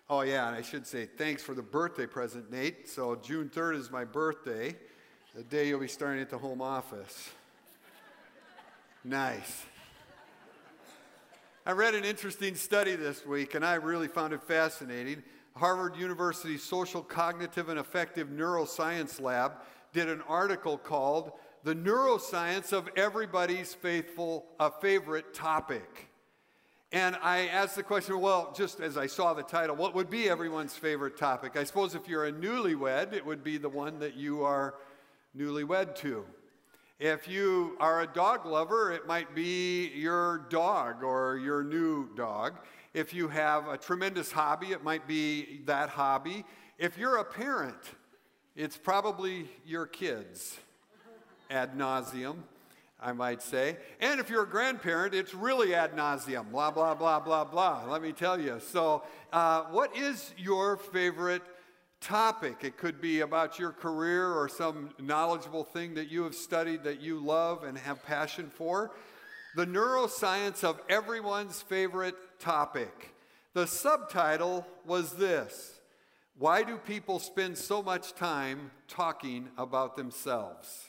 Oh, yeah, and I should say thanks for the birthday present, Nate. So June 3rd is my birthday, the day you'll be starting at the home office. Nice. I read an interesting study this week, and I really found it fascinating. Harvard University Social Cognitive and Affective Neuroscience Lab did an article called "The Neuroscience of Everybody's Favorite Topic." And I asked the question, well, just as I saw the title, what would be everyone's favorite topic? I suppose if you're a newlywed, it would be the one that you are newlywed to. If you are a dog lover, it might be your dog or your new dog. If you have a tremendous hobby, it might be that hobby. If you're a parent, it's probably your kids, ad nauseum, I might say. And if you're a grandparent, it's really ad nauseum, blah, blah, blah, blah, blah, let me tell you. So what is your favorite topic? It could be about your career or some knowledgeable thing that you have studied that you love and have passion for. The neuroscience of everyone's favorite topic. The subtitle was this: why do people spend so much time talking about themselves?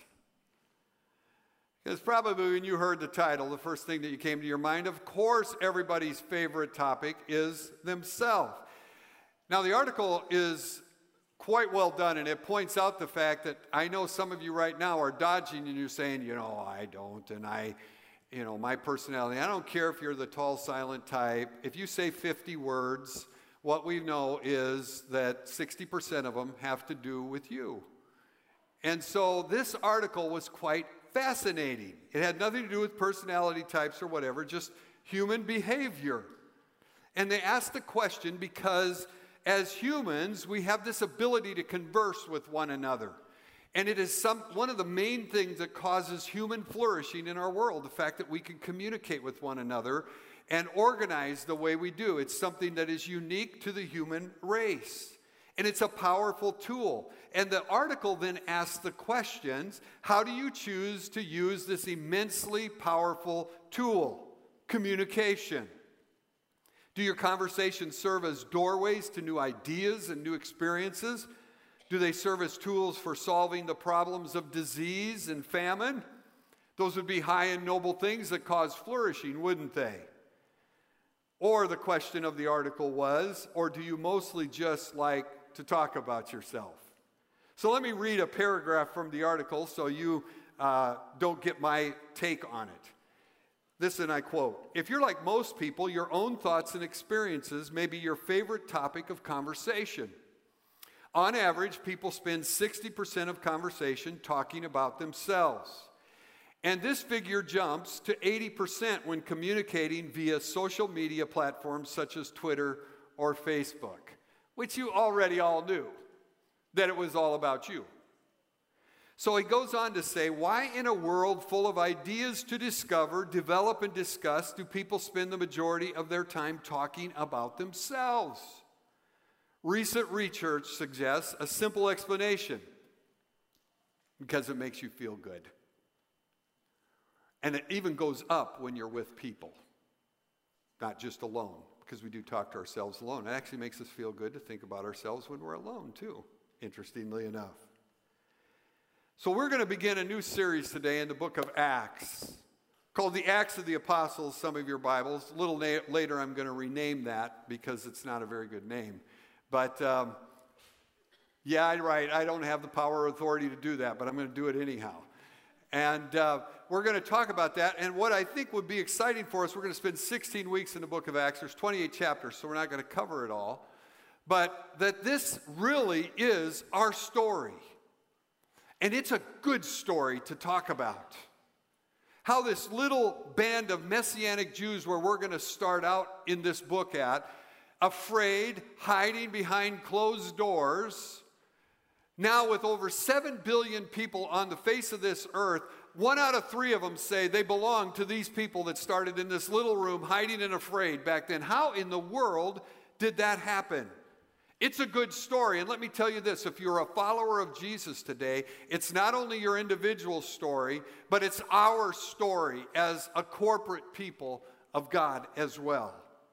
Because probably when you heard the title, the first thing that came to your mind, of course, everybody's favorite topic is themselves. Now, the article is quite well done, and it points out the fact that I know some of you right now are dodging, and you're saying, I don't, and my personality, I don't care if you're the tall, silent type. If you say 50 words, what we know is that 60% of them have to do with you. And so this article was quite fascinating. It had nothing to do with personality types or whatever, just human behavior. And they asked the question because as humans, we have this ability to converse with one another. And it is one of the main things that causes human flourishing in our world, the fact that we can communicate with one another and organize the way we do. It's something that is unique to the human race. And it's a powerful tool. And the article then asks the questions, how do you choose to use this immensely powerful tool? Communication. Do your conversations serve as doorways to new ideas and new experiences? Do they serve as tools for solving the problems of disease and famine? Those would be high and noble things that cause flourishing, wouldn't they? Or the question of the article was, or do you mostly just like to talk about yourself? So let me read a paragraph from the article so you don't get my take on it. This, and I quote, "If you're like most people, your own thoughts and experiences may be your favorite topic of conversation. On average, people spend 60% of conversation talking about themselves. And this figure jumps to 80% when communicating via social media platforms such as Twitter or Facebook," which you already all knew, that it was all about you. So he goes on to say, why in a world full of ideas to discover, develop, and discuss do people spend the majority of their time talking about themselves? Recent research suggests a simple explanation: because it makes you feel good. And it even goes up when you're with people, not just alone, because we do talk to ourselves alone. It actually makes us feel good to think about ourselves when we're alone, too, interestingly enough. So we're going to begin a new series today in the book of Acts, called the Acts of the Apostles, some of your Bibles. A little later I'm going to rename that because it's not a very good name. But, yeah, right, I don't have the power or authority to do that, but I'm going to do it anyhow. And we're going to talk about that. And what I think would be exciting for us, we're going to spend 16 weeks in the book of Acts. There's 28 chapters, so we're not going to cover it all. But that this really is our story. And it's a good story to talk about. How this little band of Messianic Jews, where we're going to start out in this book at, afraid, hiding behind closed doors. Now with over 7 billion people on the face of this earth, 1 out of 3 of them say they belong to these people that started in this little room hiding and afraid back then. How in the world did that happen? It's a good story, and let me tell you this, if you're a follower of Jesus today, it's not only your individual story, but it's our story as a corporate people of God as well.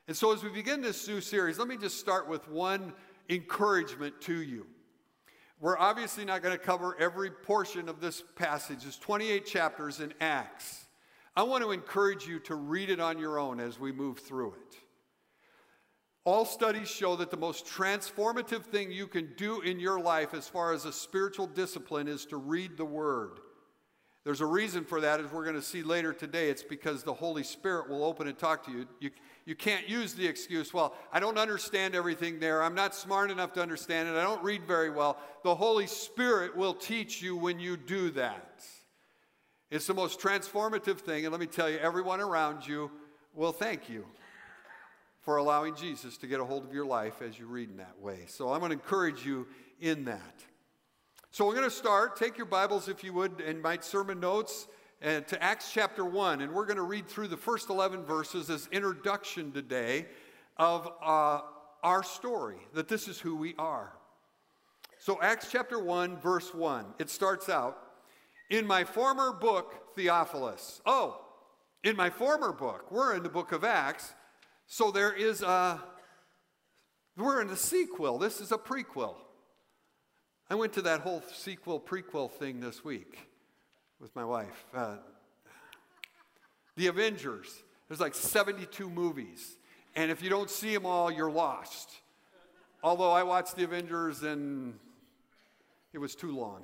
And so as we begin this new series, let me just start with one encouragement to you. We're obviously not going to cover every portion of this passage. There's 28 chapters in Acts. I want to encourage you to read it on your own as we move through it. All studies show that the most transformative thing you can do in your life as far as a spiritual discipline is to read the Word. There's a reason for that, as we're going to see later today. It's because the Holy Spirit will open and talk to you. You can't use the excuse, well, I don't understand everything there. I'm not smart enough to understand it. I don't read very well. The Holy Spirit will teach you when you do that. It's the most transformative thing. And let me tell you, everyone around you will thank you for allowing Jesus to get a hold of your life as you read in that way. So I'm going to encourage you in that. So we're going to start. Take your Bibles, if you would, and my sermon notes, and to Acts chapter 1. And we're going to read through the first 11 verses as introduction today of our story, that this is who we are. So Acts chapter 1, verse 1, it starts out, in my former book, Theophilus. Oh, in my former book. We're in the book of Acts. So we're in the sequel. This is a prequel. I went to that whole sequel, prequel thing this week with my wife. The Avengers. There's like 72 movies. And if you don't see them all, you're lost. Although I watched The Avengers and it was too long.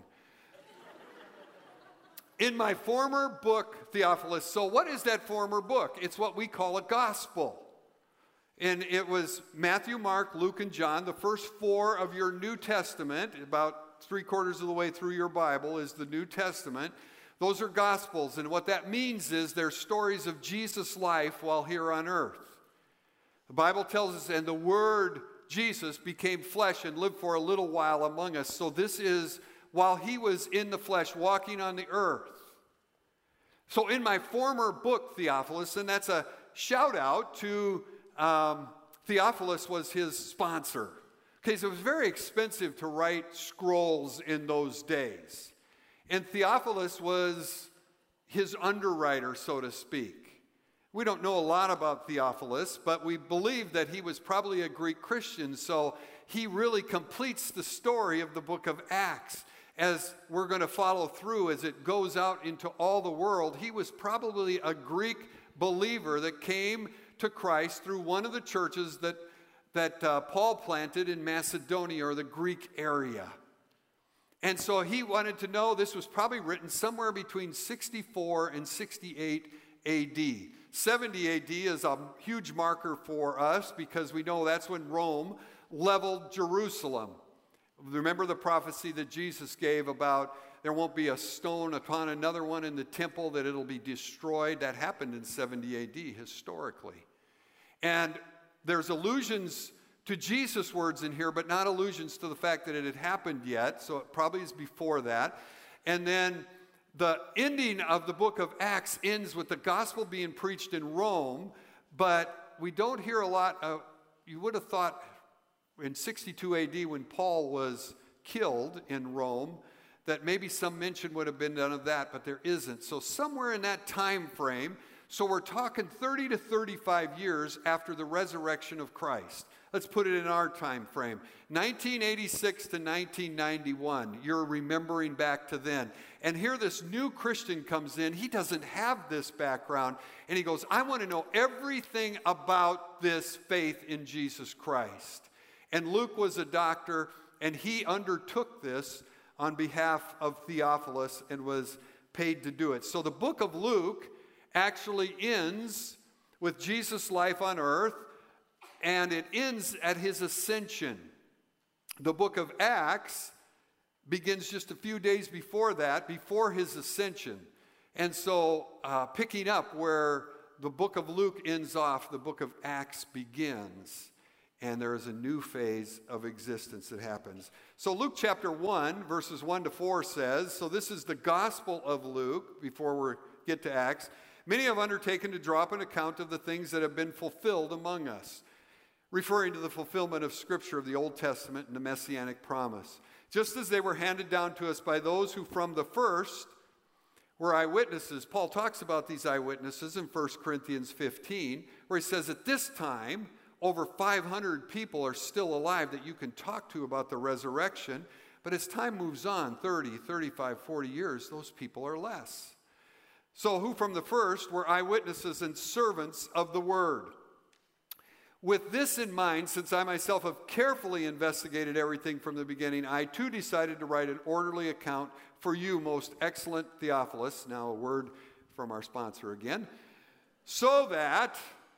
In my former book, Theophilus. So what is that former book? It's what we call a gospel. And it was Matthew, Mark, Luke, and John. The first four of your New Testament, about 3/4 of the way through your Bible, is the New Testament. Those are Gospels. And what that means is they're stories of Jesus' life while here on earth. The Bible tells us, and the Word, Jesus, became flesh and lived for a little while among us. So this is while he was in the flesh, walking on the earth. So in my former book, Theophilus, and that's a shout out to Theophilus was his sponsor. Okay, so it was very expensive to write scrolls in those days. And Theophilus was his underwriter, so to speak. We don't know a lot about Theophilus, but we believe that he was probably a Greek Christian, so he really completes the story of the book of Acts. As we're going to follow through as it goes out into all the world, he was probably a Greek believer that came to Christ through one of the churches that Paul planted in Macedonia, or the Greek area. And so he wanted to know, this was probably written somewhere between 64 and 68 AD. 70 AD is a huge marker for us because we know that's when Rome leveled Jerusalem. Remember the prophecy that Jesus gave about there won't be a stone upon another one in the temple, that it'll be destroyed. That happened in 70 AD historically. And there's allusions to Jesus' words in here, but not allusions to the fact that it had happened yet. So it probably is before that. And then the ending of the book of Acts ends with the gospel being preached in Rome, but we don't hear a lot of, you would have thought in 62 AD when Paul was killed in Rome, that maybe some mention would have been done of that, but there isn't. So somewhere in that time frame, so we're talking 30 to 35 years after the resurrection of Christ. Let's put it in our time frame. 1986 to 1991. You're remembering back to then. And here this new Christian comes in. He doesn't have this background. And he goes, I want to know everything about this faith in Jesus Christ. And Luke was a doctor, and he undertook this on behalf of Theophilus and was paid to do it. So the book of Luke actually ends with Jesus' life on earth, and it ends at his ascension. The book of Acts begins just a few days before that, before his ascension. And so picking up where the book of Luke ends off, the book of Acts begins. And there is a new phase of existence that happens. So Luke chapter 1, verses 1 to 4 says, so this is the gospel of Luke, before we get to Acts. Many have undertaken to draw up an account of the things that have been fulfilled among us, referring to the fulfillment of Scripture of the Old Testament and the Messianic promise, just as they were handed down to us by those who from the first were eyewitnesses. Paul talks about these eyewitnesses in 1 Corinthians 15, where he says at this time, over 500 people are still alive that you can talk to about the resurrection. But as time moves on, 30, 35, 40 years, those people are less. So who from the first were eyewitnesses and servants of the word? With this in mind, since I myself have carefully investigated everything from the beginning, I too decided to write an orderly account for you, most excellent Theophilus, now a word from our sponsor again, so that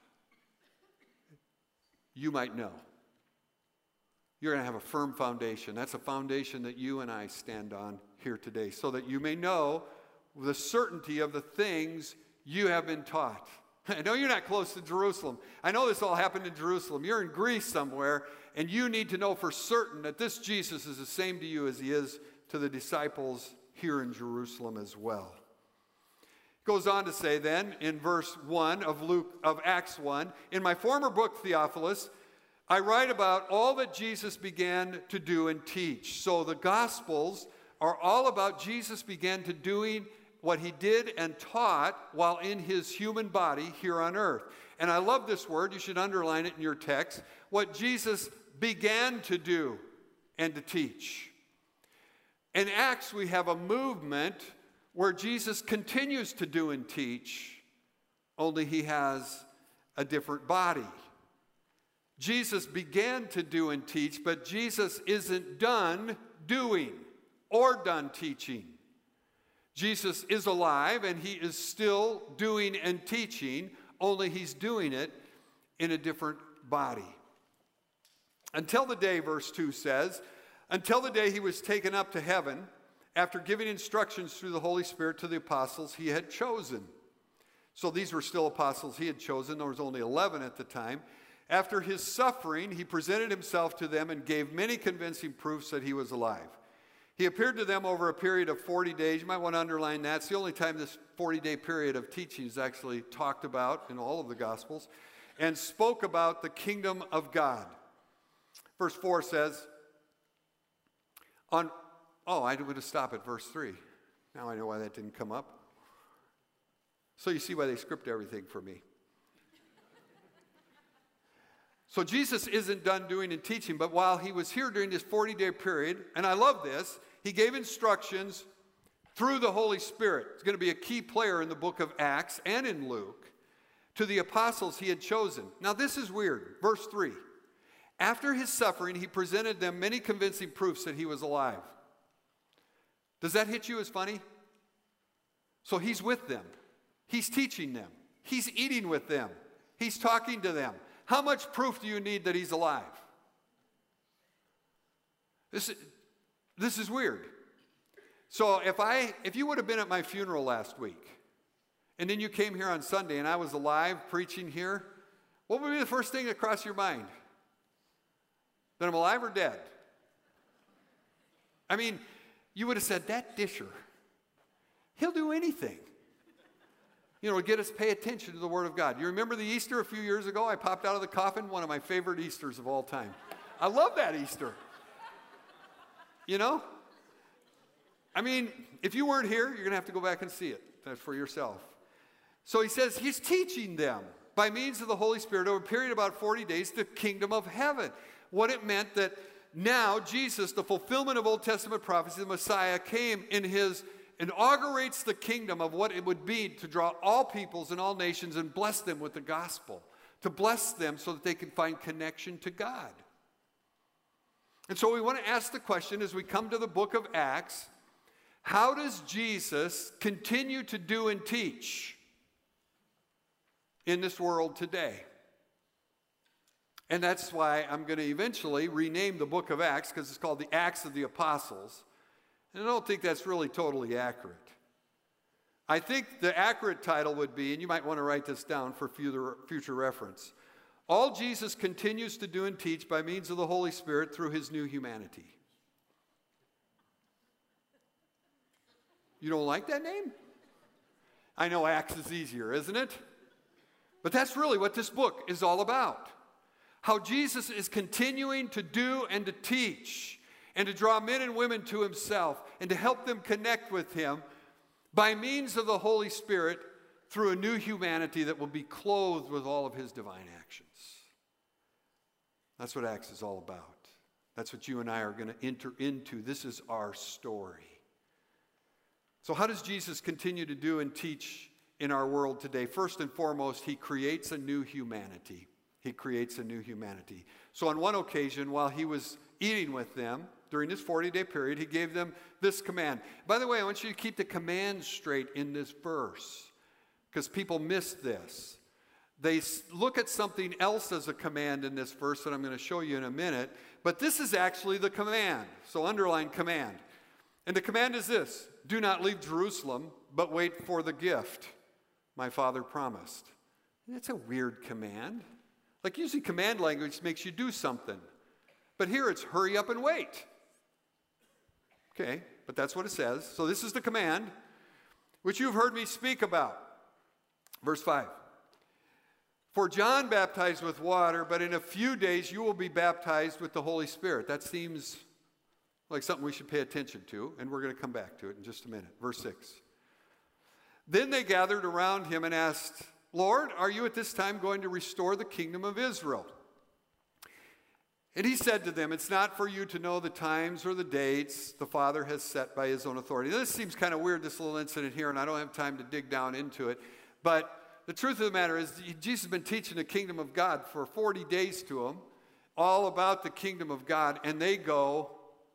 you might know. You're going to have a firm foundation. That's a foundation that you and I stand on here today, so that you may know the certainty of the things you have been taught. I know you're not close to Jerusalem. I know this all happened in Jerusalem. You're in Greece somewhere, and you need to know for certain that this Jesus is the same to you as he is to the disciples here in Jerusalem as well. It goes on to say then in verse 1 of Acts 1, in my former book, Theophilus, I write about all that Jesus began to do and teach. So the Gospels are all about Jesus began to doing what he did and taught while in his human body here on earth. And I love this word. You should underline it in your text. What Jesus began to do and to teach. In Acts, we have a movement where Jesus continues to do and teach, only he has a different body. Jesus began to do and teach, but Jesus isn't done doing or done teaching. Jesus is alive and he is still doing and teaching, only he's doing it in a different body. Until the day, verse 2 says, until the day he was taken up to heaven, after giving instructions through the Holy Spirit to the apostles he had chosen. So these were still apostles he had chosen. There was only 11 at the time. After his suffering, he presented himself to them and gave many convincing proofs that he was alive. He appeared to them over a period of 40 days. You might want to underline that. It's the only time this 40-day period of teaching is actually talked about in all of the Gospels. And spoke about the kingdom of God. Verse 4 says, I'm going to stop at verse 3. Now I know why that didn't come up. So you see why they script everything for me. So Jesus isn't done doing and teaching, but while he was here during this 40-day period, and I love this, he gave instructions through the Holy Spirit. It's going to be a key player in the book of Acts and in Luke, to the apostles he had chosen. Now this is weird. Verse 3. After his suffering, he presented them many convincing proofs that he was alive. Does that hit you as funny? So he's with them. He's teaching them. He's eating with them. He's talking to them. How much proof do you need that he's alive? This is weird. So if you would have been at my funeral last week, and then you came here on Sunday and I was alive preaching here, what would be the first thing that crossed your mind? That I'm alive or dead? I mean, you would have said, that Disher, he'll do anything. To get us to pay attention to the Word of God. You remember the Easter a few years ago? I popped out of the coffin, one of my favorite Easters of all time. I love that Easter. I mean, if you weren't here, you're going to have to go back and see it for yourself. So he says he's teaching them by means of the Holy Spirit over a period of about 40 days the kingdom of heaven. What it meant that now Jesus, the fulfillment of Old Testament prophecy, the Messiah, came inaugurates the kingdom of what it would be to draw all peoples and all nations and bless them with the gospel, to bless them so that they can find connection to God. And so we want to ask the question as we come to the book of Acts, how does Jesus continue to do and teach in this world today? And that's why I'm going to eventually rename the book of Acts, because it's called the Acts of the Apostles. And I don't think that's really totally accurate. I think the accurate title would be, and you might want to write this down for future reference, all Jesus continues to do and teach by means of the Holy Spirit through his new humanity. You don't like that name? I know Acts is easier, isn't it? But that's really what this book is all about. How Jesus is continuing to do and to teach and to draw men and women to himself and to help them connect with him by means of the Holy Spirit through a new humanity that will be clothed with all of his divine actions. That's what Acts is all about. That's what you and I are going to enter into. This is our story. So how does Jesus continue to do and teach in our world today? First and foremost, he creates a new humanity. He creates a new humanity. So on one occasion, while he was eating with them, during this 40-day period, he gave them this command. By the way, I want you to keep the command straight in this verse, because people miss this. They look at something else as a command in this verse that I'm going to show you in a minute, but this is actually the command. So underline command. And the command is this: do not leave Jerusalem, but wait for the gift my Father promised. That's a weird command. Like usually command language makes you do something. But here it's hurry up and wait. Okay, but that's what it says. So this is the command which you've heard me speak about. Verse 5. For John baptized with water, but in a few days you will be baptized with the Holy Spirit. That seems like something we should pay attention to, and we're going to come back to it in just a minute. Verse 6. Then they gathered around him and asked, Lord, are you at this time going to restore the kingdom of Israel? And he said to them, it's not for you to know the times or the dates the Father has set by his own authority. Now, this seems kind of weird, this little incident here, and I don't have time to dig down into it. But the truth of the matter is, Jesus has been teaching the kingdom of God for 40 days to them, all about the kingdom of God, and they go,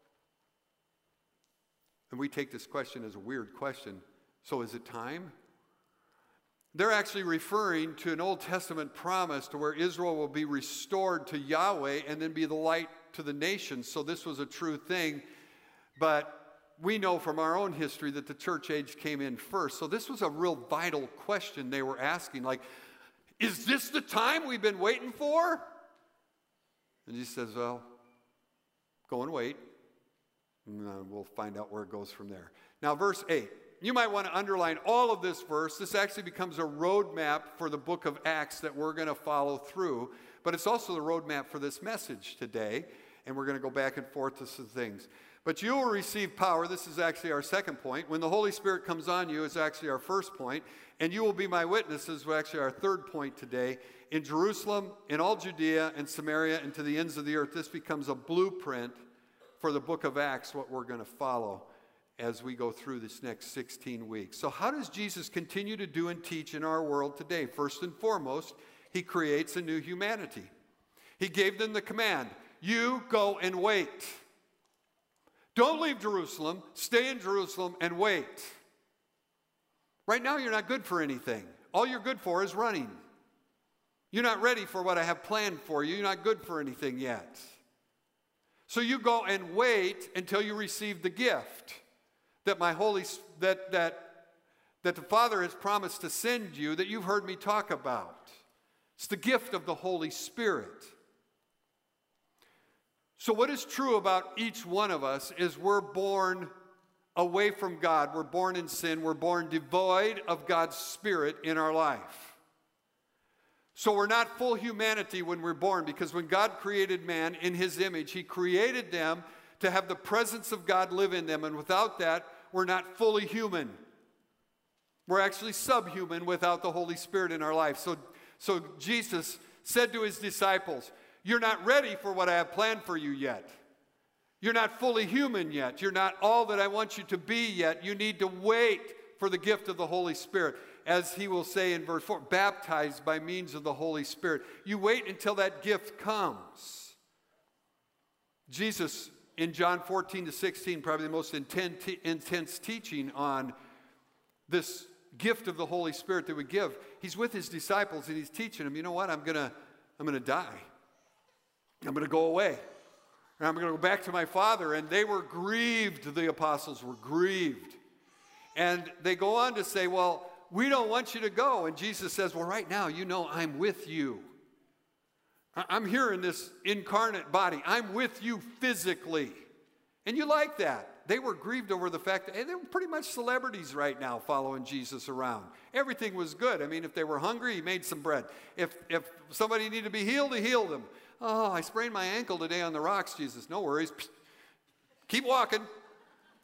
and we take this question as a weird question, so is it time? They're actually referring to an Old Testament promise to where Israel will be restored to Yahweh and then be the light to the nations. So this was a true thing. But we know from our own history that the church age came in first. So this was a real vital question they were asking. Like, is this the time we've been waiting for? And he says, well, go and wait. And we'll find out where it goes from there. Now, verse 8. You might want to underline all of this verse. This actually becomes a roadmap for the book of Acts that we're going to follow through. But it's also the roadmap for this message today. And we're going to go back and forth to some things. But you will receive power. This is actually our second point. When the Holy Spirit comes on you is actually our first point. And you will be my witnesses, actually our third point today. In Jerusalem, in all Judea and Samaria, and to the ends of the earth. This becomes a blueprint for the book of Acts, what we're going to follow as we go through this next 16 weeks. So how does Jesus continue to do and teach in our world today? First and foremost, he creates a new humanity. He gave them the command, you go and wait. Don't leave Jerusalem, stay in Jerusalem and wait. Right now you're not good for anything. All you're good for is running. You're not ready for what I have planned for you. You're not good for anything yet. So you go and wait until you receive the gift that that the Father has promised to send you, that you've heard me talk about. It's the gift of the Holy Spirit. So what is true about each one of us is we're born away from God. We're born in sin. We're born devoid of God's Spirit in our life. So we're not full humanity when we're born, because when God created man in his image, he created them to have the presence of God live in them. And without that, we're not fully human. We're actually subhuman without the Holy Spirit in our life. So Jesus said to his disciples, you're not ready for what I have planned for you yet. You're not fully human yet. You're not all that I want you to be yet. You need to wait for the gift of the Holy Spirit. As he will say in verse 4, baptized by means of the Holy Spirit. You wait until that gift comes. Jesus, in John 14-16, probably the most intense teaching on this gift of the Holy Spirit that we give. He's with his disciples and he's teaching them, you know what, I'm gonna die. I'm gonna go away. And I'm gonna go back to my Father. And they were grieved, the apostles were grieved. And they go on to say, well, we don't want you to go. And Jesus says, well, right now, you know I'm with you. I'm here in this incarnate body. I'm with you physically. And you like that. They were grieved over the fact that they were pretty much celebrities right now following Jesus around. Everything was good. I mean, if they were hungry, he made some bread. If somebody needed to be healed, he healed them. Oh, I sprained my ankle today on the rocks, Jesus. No worries. Keep walking.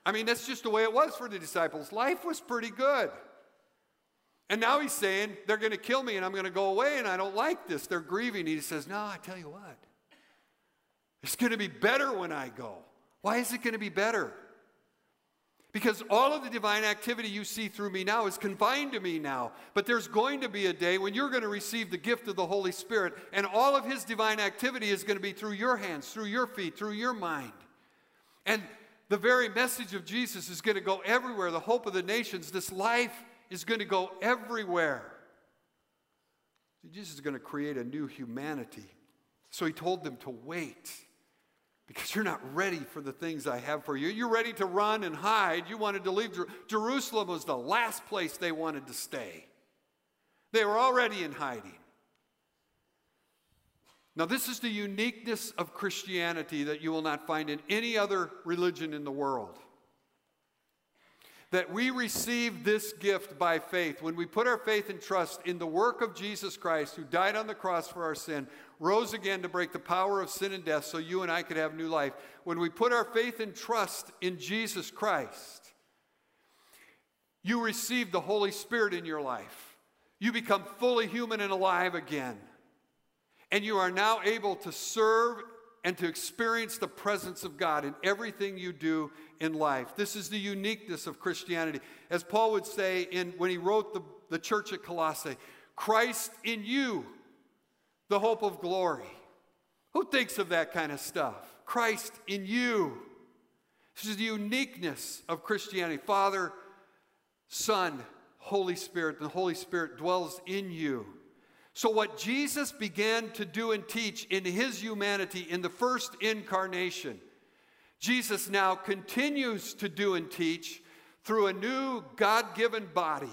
I mean, that's just the way it was for the disciples. Life was pretty good. And now he's saying, they're going to kill me and I'm going to go away and I don't like this. They're grieving. He says, no, I tell you what. It's going to be better when I go. Why is it going to be better? Because all of the divine activity you see through me now is confined to me now. But there's going to be a day when you're going to receive the gift of the Holy Spirit. And all of his divine activity is going to be through your hands, through your feet, through your mind. And the very message of Jesus is going to go everywhere. The hope of the nations, this life is going to go everywhere. Jesus is going to create a new humanity. So he told them to wait. Because you're not ready for the things I have for you. You're ready to run and hide. You wanted to leave. Jerusalem was the last place they wanted to stay. They were already in hiding. Now, this is the uniqueness of Christianity that you will not find in any other religion in the world. That we receive this gift by faith. When we put our faith and trust in the work of Jesus Christ, who died on the cross for our sin, rose again to break the power of sin and death so you and I could have new life. When we put our faith and trust in Jesus Christ, you receive the Holy Spirit in your life. You become fully human and alive again. And you are now able to serve and to experience the presence of God in everything you do in life. This is the uniqueness of Christianity. As Paul would say when he wrote the church at Colossae, Christ in you, the hope of glory. Who thinks of that kind of stuff? Christ in you. This is the uniqueness of Christianity. Father, Son, Holy Spirit. The Holy Spirit dwells in you. So what Jesus began to do and teach in his humanity in the first incarnation, Jesus now continues to do and teach through a new God-given body.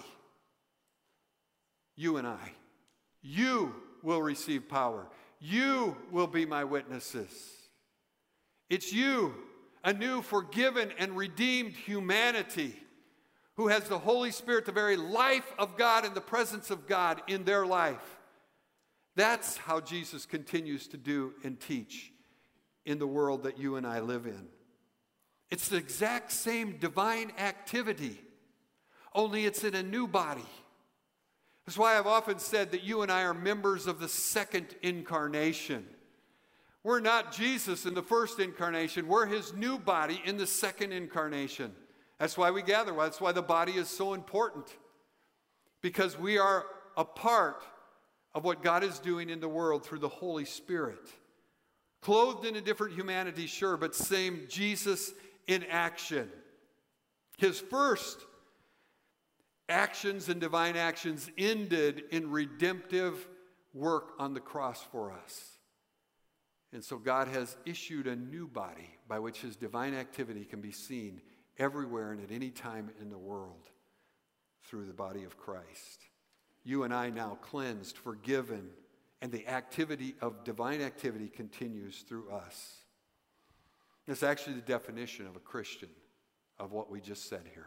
You and I. You will receive power. You will be my witnesses. It's you, a new forgiven and redeemed humanity who has the Holy Spirit, the very life of God and the presence of God in their life. That's how Jesus continues to do and teach in the world that you and I live in. It's the exact same divine activity, only it's in a new body. That's why I've often said that you and I are members of the second incarnation. We're not Jesus in the first incarnation. We're his new body in the second incarnation. That's why we gather. That's why the body is so important. Because we are a part of what God is doing in the world through the Holy Spirit. Clothed in a different humanity, sure, but same Jesus in action. His first actions and divine actions ended in redemptive work on the cross for us. And so God has issued a new body by which his divine activity can be seen everywhere and at any time in the world through the body of Christ. You and I now cleansed, forgiven, and the activity of divine activity continues through us. That's actually the definition of a Christian, of what we just said here.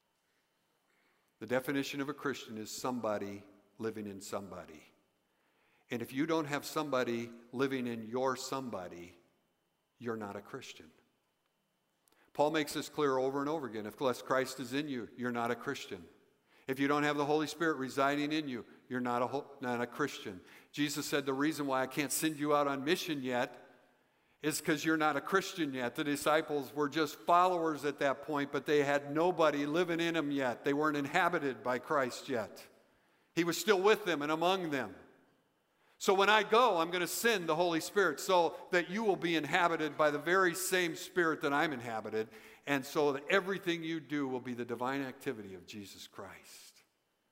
The definition of a Christian is somebody living in somebody. And if you don't have somebody living in your somebody, you're not a Christian. Paul makes this clear over and over again. If Christ is in you, you're not a Christian. If you don't have the Holy Spirit residing in you, you're not a Christian. Jesus said the reason why I can't send you out on mission yet is because you're not a Christian yet. The disciples were just followers at that point, but they had nobody living in them yet. They weren't inhabited by Christ yet. He was still with them and among them. So when I go, I'm going to send the Holy Spirit so that you will be inhabited by the very same Spirit that I'm inhabited, and so that everything you do will be the divine activity of Jesus Christ.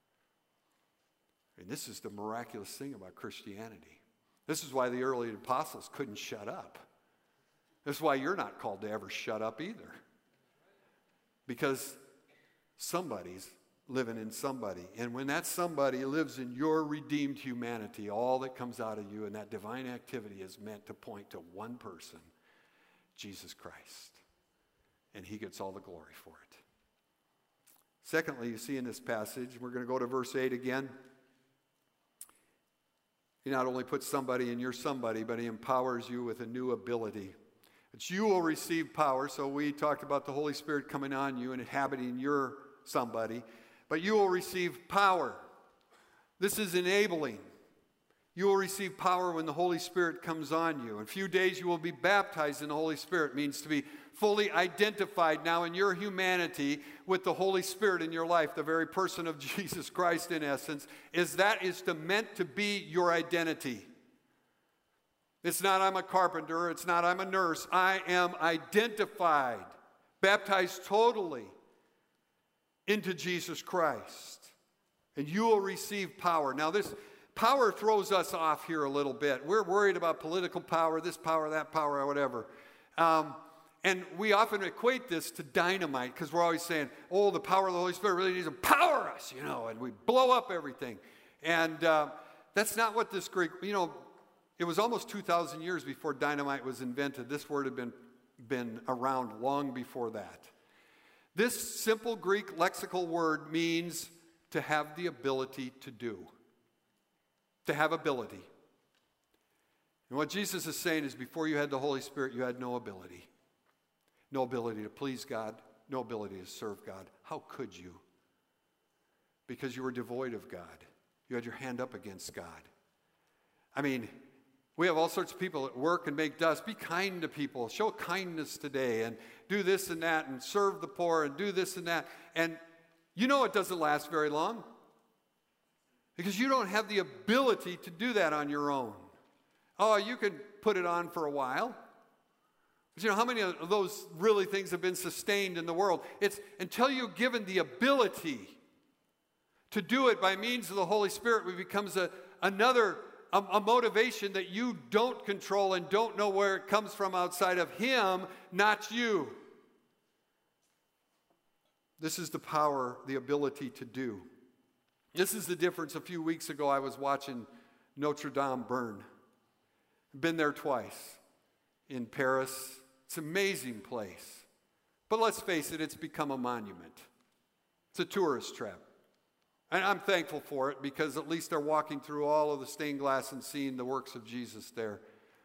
And this is the miraculous thing about Christianity. This is why the early apostles couldn't shut up. This is why you're not called to ever shut up either. Because somebody's living in somebody. And when that somebody lives in your redeemed humanity, all that comes out of you and that divine activity is meant to point to one person, Jesus Christ. And he gets all the glory for it. Secondly, you see in this passage, we're going to go to verse 8 again. He not only puts somebody in your somebody, but he empowers you with a new ability. But you will receive power. So we talked about the Holy Spirit coming on you and inhabiting your somebody. But you will receive power. This is enabling. You will receive power when the Holy Spirit comes on you. In a few days you will be baptized in the Holy Spirit. It means to be fully identified now in your humanity with the Holy Spirit in your life. The very person of Jesus Christ, in essence, is meant to be your identity. It's not I'm a carpenter. It's not I'm a nurse. I am identified, baptized totally into Jesus Christ. And you will receive power. Now this power throws us off here a little bit. We're worried about political power, this power, that power, or whatever. And we often equate this to dynamite because we're always saying, oh, the power of the Holy Spirit really needs to power us, and we blow up everything. And that's not what this Greek, it was almost 2,000 years before dynamite was invented. This word had been around long before that. This simple Greek lexical word means to have the ability to do. To have ability. And what Jesus is saying is before you had the Holy Spirit, you had no ability. No ability to please God, no ability to serve God. How could you? Because you were devoid of God. You had your hand up against God. I mean, we have all sorts of people that work and make dust. Be kind to people. Show kindness today and do this and that and serve the poor and do this and that. And it doesn't last very long because you don't have the ability to do that on your own. Oh, you can put it on for a while. But how many of those really things have been sustained in the world? It's until you're given the ability to do it by means of the Holy Spirit, it becomes a motivation that you don't control and don't know where it comes from outside of Him, not you. This is the power, the ability to do. This is the difference. A few weeks ago, I was watching Notre Dame burn. Been there twice in Paris. It's an amazing place. But let's face it, it's become a monument. It's a tourist trap. And I'm thankful for it because at least they're walking through all of the stained glass and seeing the works of Jesus there.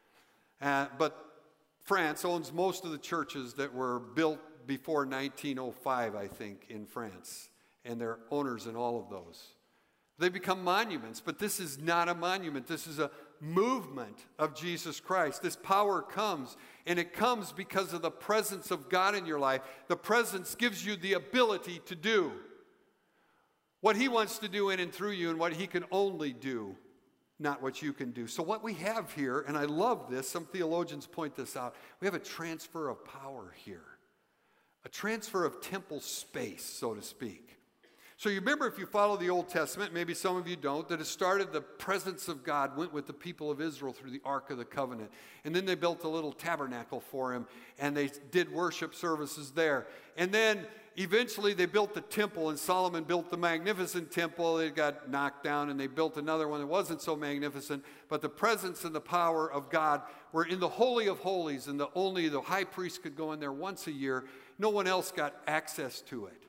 But France owns most of the churches that were built before 1905, I think, in France. And they're owners in all of those. They become monuments, but this is not a monument. This is a movement of Jesus Christ. This power comes, and it comes because of the presence of God in your life. The presence gives you the ability to do what He wants to do in and through you and what He can only do, not what you can do. So what we have here, and I love this, some theologians point this out, we have a transfer of power here. A transfer of temple space, so to speak. So you remember, if you follow the Old Testament, maybe some of you don't, that it started the presence of God went with the people of Israel through the Ark of the Covenant. And then they built a little tabernacle for Him, and they did worship services there. And then eventually they built the temple, and Solomon built the magnificent temple. It got knocked down, and they built another one that wasn't so magnificent. But the presence and the power of God were in the Holy of Holies, and only the high priest could go in there once a year. No one else got access to it.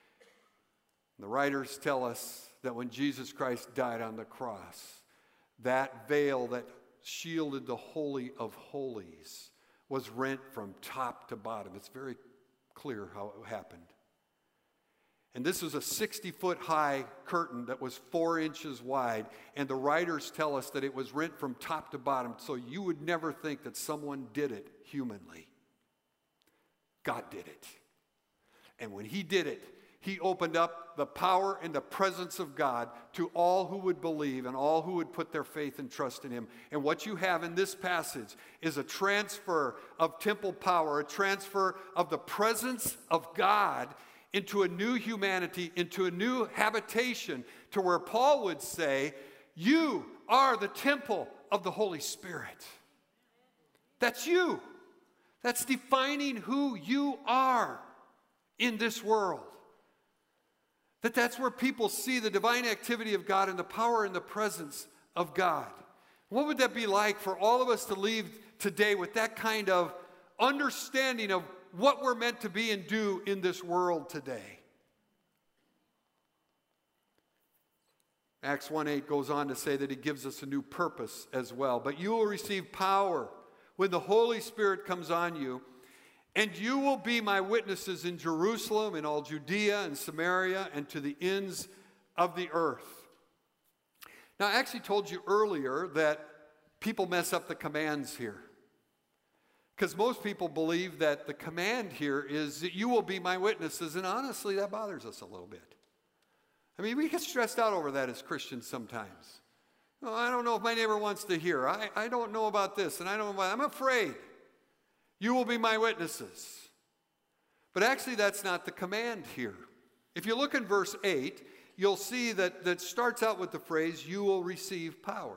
The writers tell us that when Jesus Christ died on the cross, that veil that shielded the Holy of Holies was rent from top to bottom. It's very clear how it happened. And this was a 60-foot high curtain that was 4 inches wide. And the writers tell us that it was rent from top to bottom, so you would never think that someone did it humanly. God did it. And when He did it, He opened up the power and the presence of God to all who would believe and all who would put their faith and trust in Him. And what you have in this passage is a transfer of temple power, a transfer of the presence of God into a new humanity, into a new habitation, to where Paul would say, you are the temple of the Holy Spirit. That's you. That's defining who you are in this world. That's where people see the divine activity of God and the power and the presence of God. What would that be like for all of us to leave today with that kind of understanding of what we're meant to be and do in this world today? Acts 1:8 goes on to say that He gives us a new purpose as well. But you will receive power when the Holy Spirit comes on you, and you will be my witnesses in Jerusalem, in all Judea and Samaria, and to the ends of the earth. Now, I actually told you earlier that people mess up the commands here. Because most people believe that the command here is that you will be my witnesses, and honestly, that bothers us a little bit. I mean, we get stressed out over that as Christians sometimes. Oh, I don't know if my neighbor wants to hear. I don't know about this, and I'm afraid. You will be my witnesses. But actually, that's not the command here. If you look in verse 8, you'll see that starts out with the phrase, you will receive power.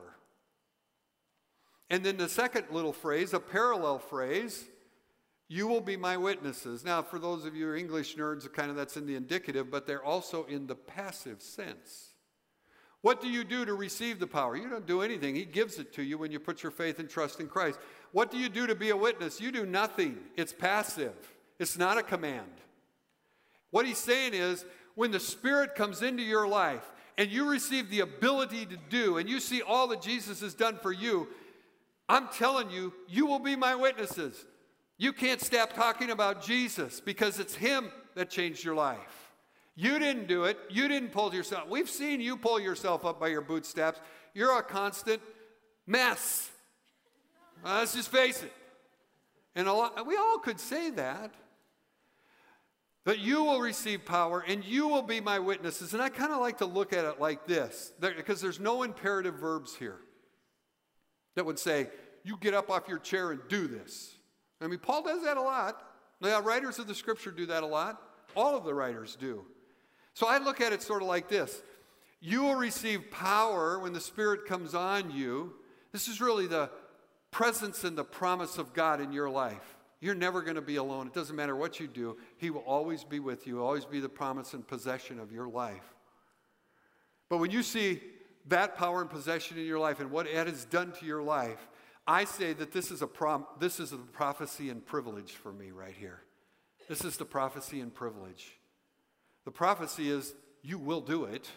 And then the second little phrase, a parallel phrase, you will be my witnesses. Now, for those of you who are English nerds, that's in the indicative, but they're also in the passive sense. What do you do to receive the power? You don't do anything. He gives it to you when you put your faith and trust in Christ. What do you do to be a witness? You do nothing. It's passive. It's not a command. What he's saying is, when the Spirit comes into your life and you receive the ability to do, and you see all that Jesus has done for you, I'm telling you, you will be my witnesses. You can't stop talking about Jesus because it's him that changed your life. You didn't do it. You didn't pull yourself. We've seen you pull yourself up by your bootstraps. You're a constant mess. Let's just face it. And we all could say that. But you will receive power and you will be my witnesses. And I kind of like to look at it like this, because there's no imperative verbs here that would say, you get up off your chair and do this. I mean, Paul does that a lot. The writers of the Scripture do that a lot. All of the writers do. So I look at it sort of like this. You will receive power when the Spirit comes on you. This is really the presence and the promise of God in your life. You're never going to be alone. It doesn't matter what you do. He will always be with you, always be the promise and possession of your life. But when you see that power and possession in your life and what it has done to your life, I say that this is a prophecy and privilege for me right here. This is the prophecy and privilege. The prophecy is you will do it.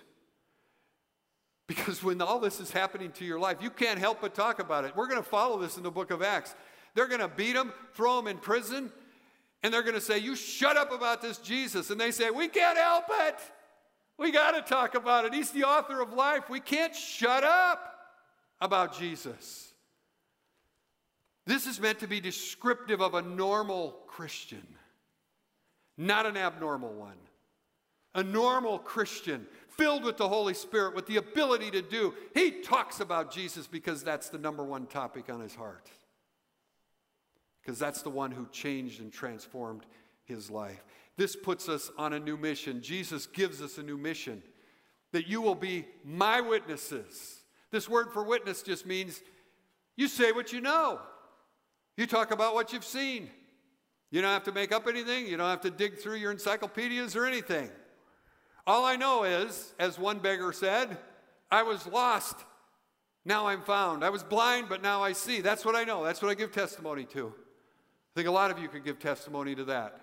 Because when all this is happening to your life, you can't help but talk about it. We're going to follow this in the book of Acts. They're going to beat him, throw him in prison, and they're going to say, you shut up about this Jesus. And they say, we can't help it. We got to talk about it. He's the author of life. We can't shut up about Jesus. This is meant to be descriptive of a normal Christian, not an abnormal one. A normal Christian, filled with the Holy Spirit, with the ability to do. He talks about Jesus because that's the number one topic on his heart. Because that's the one who changed and transformed his life. This puts us on a new mission. Jesus gives us a new mission, that you will be my witnesses. This word for witness just means you say what you know. You talk about what you've seen. You don't have to make up anything. You don't have to dig through your encyclopedias or anything. All I know is, as one beggar said, I was lost, now I'm found. I was blind, but now I see. That's what I know. That's what I give testimony to. I think a lot of you could give testimony to that.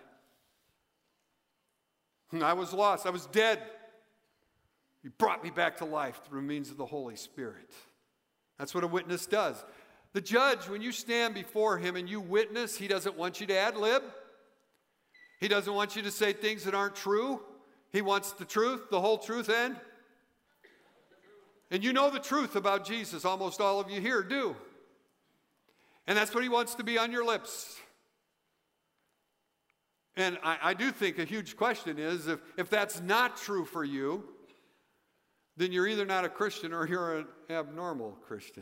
I was lost. I was dead. He brought me back to life through means of the Holy Spirit. That's what a witness does. The judge, when you stand before him and you witness, he doesn't want you to ad-lib. He doesn't want you to say things that aren't true. He wants the truth, the whole truth, and you know the truth about Jesus. Almost all of you here do. And that's what he wants to be on your lips. And I do think a huge question is, if that's not true for you, then you're either not a Christian or you're an abnormal Christian.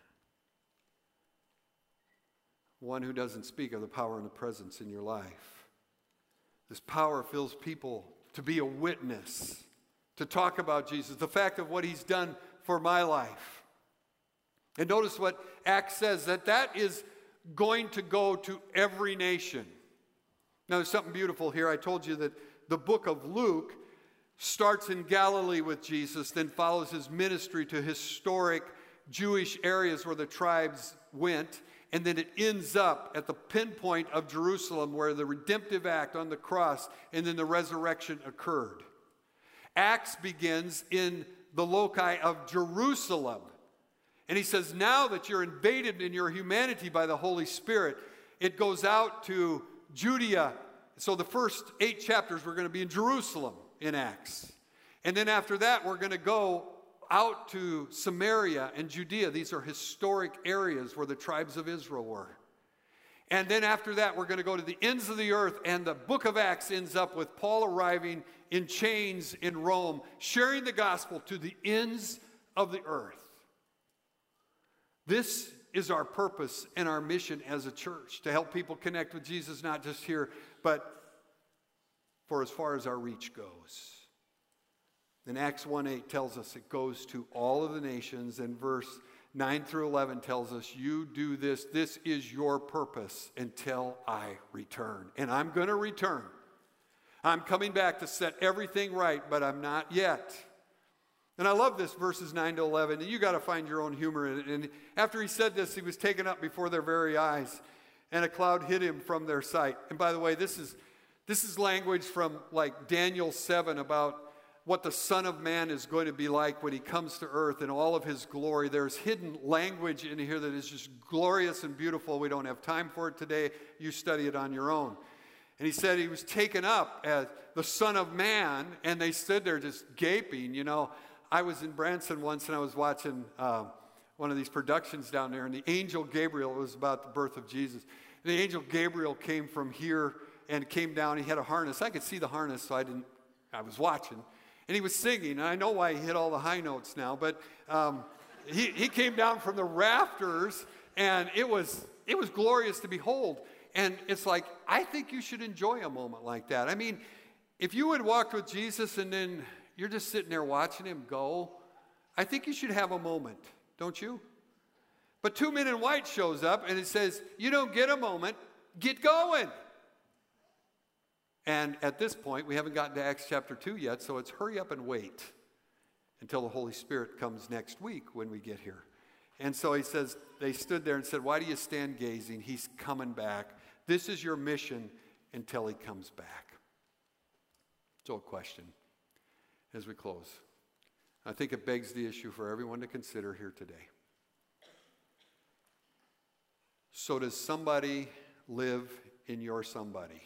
One who doesn't speak of the power and the presence in your life. This power fills people to be a witness, to talk about Jesus, the fact of what he's done for my life. And notice what Acts says, that is going to go to every nation. Now, there's something beautiful here. I told you that the book of Luke starts in Galilee with Jesus, then follows his ministry to historic Jewish areas where the tribes went, and then it ends up at the pinpoint of Jerusalem where the redemptive act on the cross and then the resurrection occurred. Acts begins in the loci of Jerusalem. And he says, now that you're invaded in your humanity by the Holy Spirit, it goes out to Judea. So the first 8 chapters, we're going to be in Jerusalem in Acts. And then after that, we're going to go out to Samaria and Judea. These are historic areas where the tribes of Israel were. And then after that, we're going to go to the ends of the earth, and the book of Acts ends up with Paul arriving in chains in Rome, sharing the gospel to the ends of the earth. This is our purpose and our mission as a church, to help people connect with Jesus, not just here, but for as far as our reach goes. And Acts 1:8 tells us it goes to all of the nations, and verse 9 through 11 tells us, you do this. This is your purpose until I return. And I'm going to return. I'm coming back to set everything right, but I'm not yet. And I love this, verses 9 to 11. And you got to find your own humor in it. And after he said this, he was taken up before their very eyes, and a cloud hid him from their sight. And by the way, this is language from like Daniel 7 about what the Son of Man is going to be like when he comes to earth in all of his glory. There's hidden language in here that is just glorious and beautiful. We don't have time for it today. You study it on your own. And he said he was taken up as the Son of Man, and they stood there just gaping. You know, I was in Branson once, and I was watching one of these productions down there, and the angel Gabriel, it was about the birth of Jesus. And the angel Gabriel came from here and came down. He had a harness. I could see the harness, so I was watching. And he was singing, and I know why he hit all the high notes now, but he came down from the rafters, and it was glorious to behold. And it's like, I think you should enjoy a moment like that. I mean, if you had walked with Jesus and then you're just sitting there watching him go, I think you should have a moment, don't you? But 2 Men in White shows up, and it says, you don't get a moment, get going. And at this point, we haven't gotten to Acts chapter 2 yet, so it's hurry up and wait until the Holy Spirit comes next week when we get here. And so he says, they stood there and said, why do you stand gazing? He's coming back. This is your mission until he comes back. So a question as we close. I think it begs the issue for everyone to consider here today. So does somebody live in your somebody?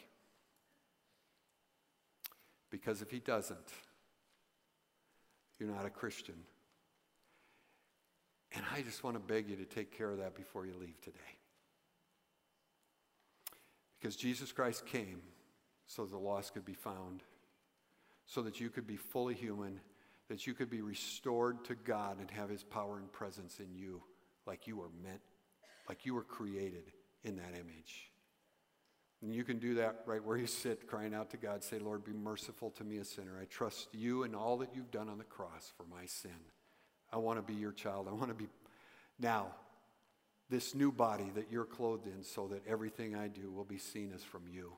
Because if he doesn't, you're not a Christian. And I just want to beg you to take care of that before you leave today. Because Jesus Christ came so the lost could be found, so that you could be fully human, that you could be restored to God and have his power and presence in you like you were meant, like you were created in that image. And you can do that right where you sit, crying out to God. Say, Lord, be merciful to me, a sinner. I trust you and all that you've done on the cross for my sin. I want to be your child. I want to be now this new body that you're clothed in, so that everything I do will be seen as from you.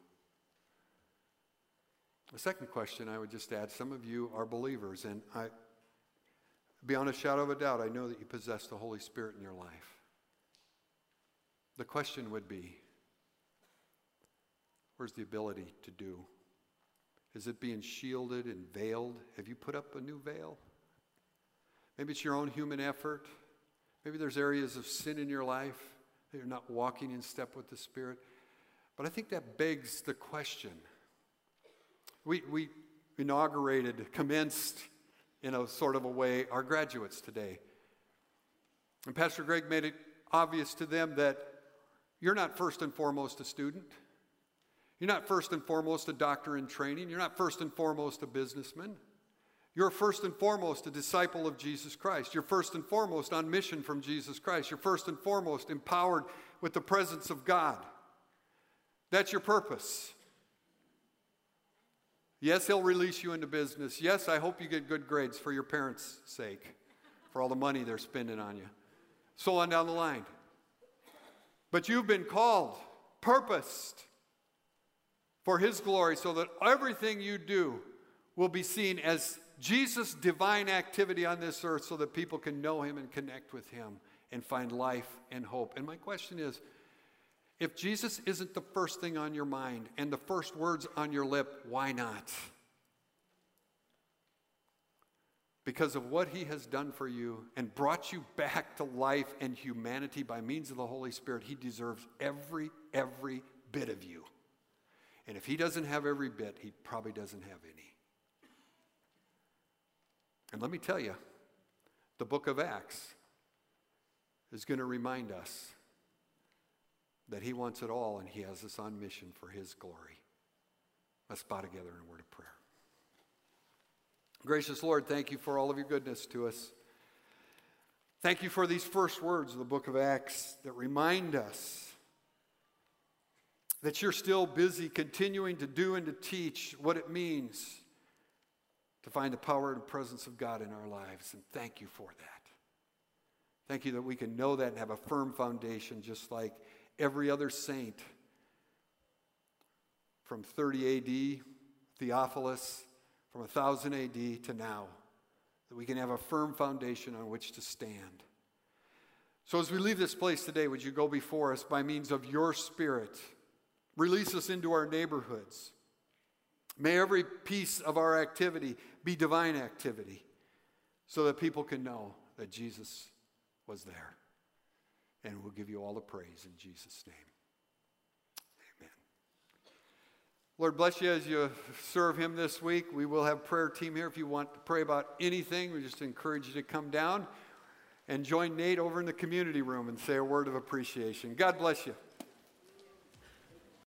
The second question I would just add, some of you are believers, and beyond a shadow of a doubt, I know that you possess the Holy Spirit in your life. The question would be, where's the ability to do? Is it being shielded and veiled? Have you put up a new veil? Maybe it's your own human effort. Maybe there's areas of sin in your life that you're not walking in step with the Spirit. But I think that begs the question. We commenced in a sort of a way, our graduates today. And Pastor Greg made it obvious to them that you're not first and foremost a student. You're not first and foremost a doctor in training. You're not first and foremost a businessman. You're first and foremost a disciple of Jesus Christ. You're first and foremost on mission from Jesus Christ. You're first and foremost empowered with the presence of God. That's your purpose. Yes, he'll release you into business. Yes, I hope you get good grades for your parents' sake, for all the money they're spending on you. So on down the line. But you've been called, purposed for his glory, so that everything you do will be seen as Jesus' divine activity on this earth, so that people can know him and connect with him and find life and hope. And my question is, if Jesus isn't the first thing on your mind and the first words on your lip, why not? because of what he has done for you and brought you back to life and humanity by means of the Holy Spirit, he deserves every bit of you. And if he doesn't have every bit, he probably doesn't have any. And let me tell you, the book of Acts is going to remind us that he wants it all and he has us on mission for his glory. Let's bow together in a word of prayer. Gracious Lord, thank you for all of your goodness to us. Thank you for these first words of the book of Acts that remind us that you're still busy continuing to do and to teach what it means to find the power and presence of God in our lives. And thank you for that. Thank you that we can know that and have a firm foundation just like every other saint from 30 AD, Theophilus, from 1000 AD to now, that we can have a firm foundation on which to stand. So as we leave this place today, would you go before us by means of your Spirit? Release us into our neighborhoods. May every piece of our activity be divine activity so that people can know that Jesus was there. And we'll give you all the praise in Jesus' name. Amen. Lord bless you as you serve him this week. We will have prayer team here. If you want to pray about anything, we just encourage you to come down and join Nate over in the community room and say a word of appreciation. God bless you.